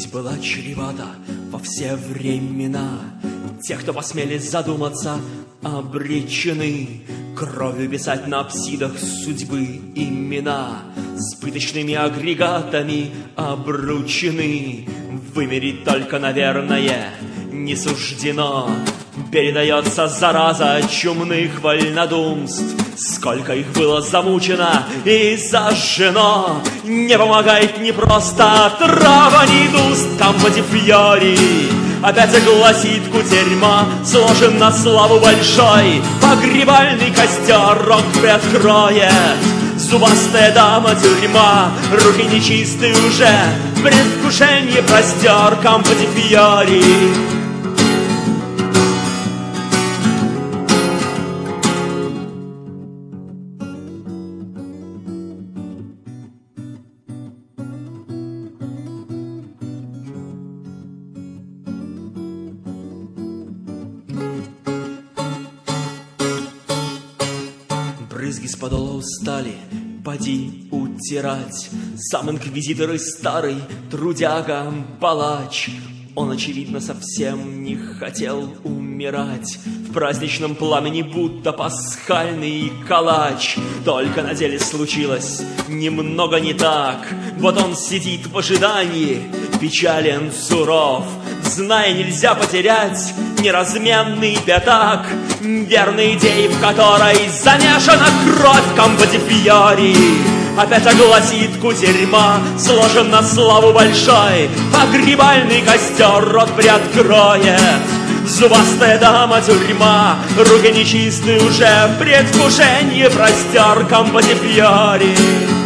Жизнь была чревата во все времена. Те, кто посмели задуматься, обречены кровью писать на апсидах судьбы имена. С пыточными агрегатами обручены. Вымереть только, наверное, не суждено. Передается зараза чумных вольнодумств. Сколько их было замучено и зажжено. Не помогает ни просто трава, ни дуст. Кампо ди Фьори опять огласит кутерьма, сложен на славу большой. Погребальный костер он приоткроет. Зубастая дама тюрьма, руки нечистые уже, предвкушение простер. Кампо ди Фьори. Брызги с подола устали, поди утирать. Сам инквизитор и старый трудяга палач. Он, очевидно, совсем не хотел умирать. В праздничном пламени будто пасхальный калач. Только на деле случилось немного не так. Вот он сидит в ожидании, печален, суров, зная, нельзя потерять неразменный пятак, верной идеи, в которой замешана кровь. Кампо ди Фьори опять огласит кутерьма, сложен на славу большой. Погребальный костер рот приоткроет. Зубастая дама тюрьма, руки нечистые уже, предвкушение простер. Кампо ди Фьори.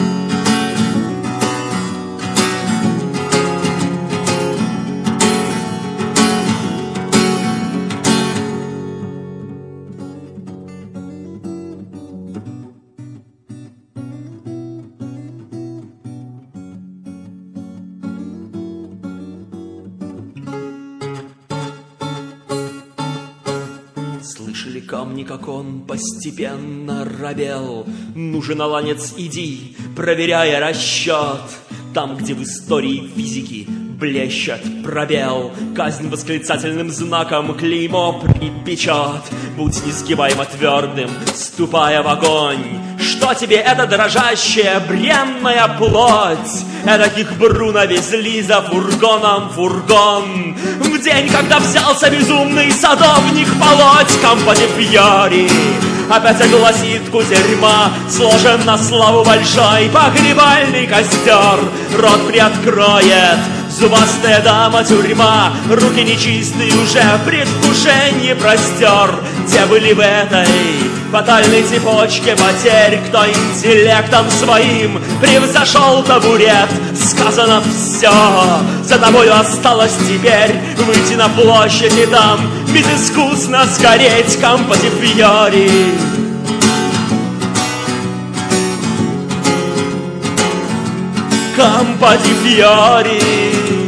Слышали камни, как он постепенно робел. Нужен аланец, иди, проверяя расчет. Там, где в истории физики блещет пробел, казнь восклицательным знаком клеймо припечет. Будь несгибаемо твердым, ступая в огонь. Что тебе эта дрожащая бренная плоть? Эдаких Бруно везли за фургоном фургон. В день, когда взялся безумный садовник полоть. Кампо ди Фьори опять огласит кутерьма, сложен на славу большой. Погребальный костер рот приоткроет. Зубастая дама тюрьма, руки нечистые уже, предвкушение простер. Те были в этой фатальной цепочке потерь, кто интеллектом своим превзошел табурет. Сказано все, за тобою осталось теперь выйти на площадь и там безыскусно сгореть. Кампо ди Фьори. Кампо ди Фьори.